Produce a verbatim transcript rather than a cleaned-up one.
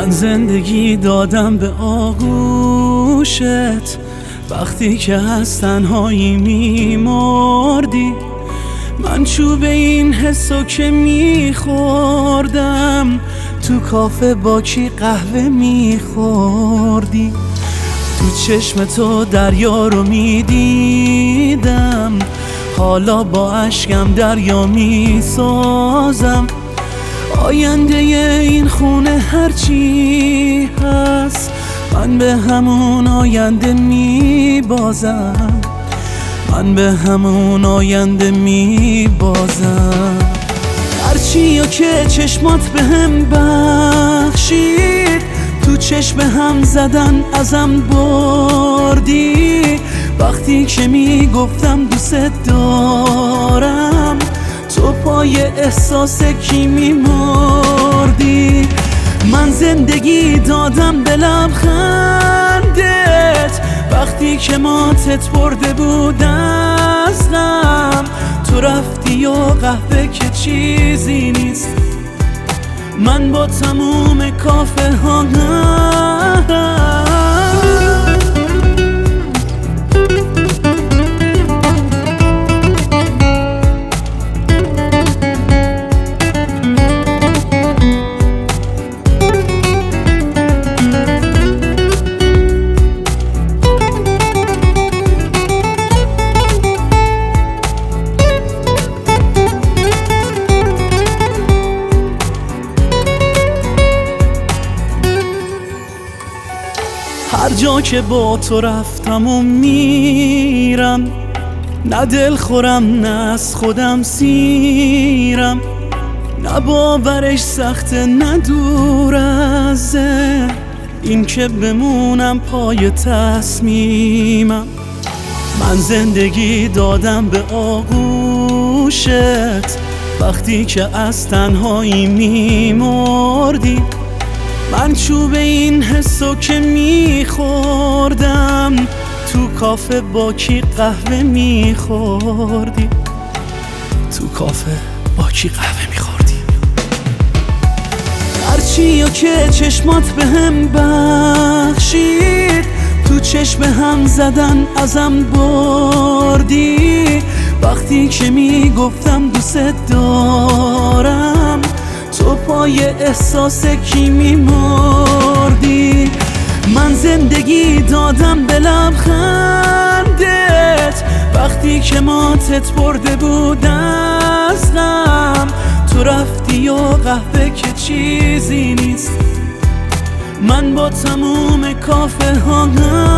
من زندگی دادم به آغوشت، وقتی که از تنهایی میمردی. من چوب این حسو که میخوردم، تو کافه با کی قهوه میخوردی. تو چشم تو دریا رو میدیدم، حالا با اشکم دریا میسازم. آینده این خونه هرچی هست، من به همون آینده میبازم. من به همون آینده میبازم. هرچی که چشمات به هم بخشید، تو چشم هم زدن ازم بردی. وقتی که میگفتم دوست دارم، تو پای احساس کی میمردی. من زندگی دادم به لبخندت، وقتی که ماتت برده بود از غم. تو رفتی و قهوه که چیزی نیست، من با تموم کافه ها هر جا که با تو رفتم و میرم، نه دل خورم نه از خودم سیرم. نه باورش سخته نه دور از ذهن، این که بمونم پای تصمیمم. من زندگی دادم به آغوشت، وقتی که از تنهایی میمردی. من چوب این حسو که میخوردم، تو کافه با کی قهوه میخوردی. تو کافه با کی قهوه میخوردی. هرچی که چشمات به هم بخشید، تو چشم هم زدن ازم بردی. وقتی که میگفتم دوست دارم، تو پای احساس کی میمردی. من زندگی دادم به لبخندت، وقتی که ماتت برده بود از غم. تو رفتی و قهوه که چیزی نیست، من با تموم کافه ها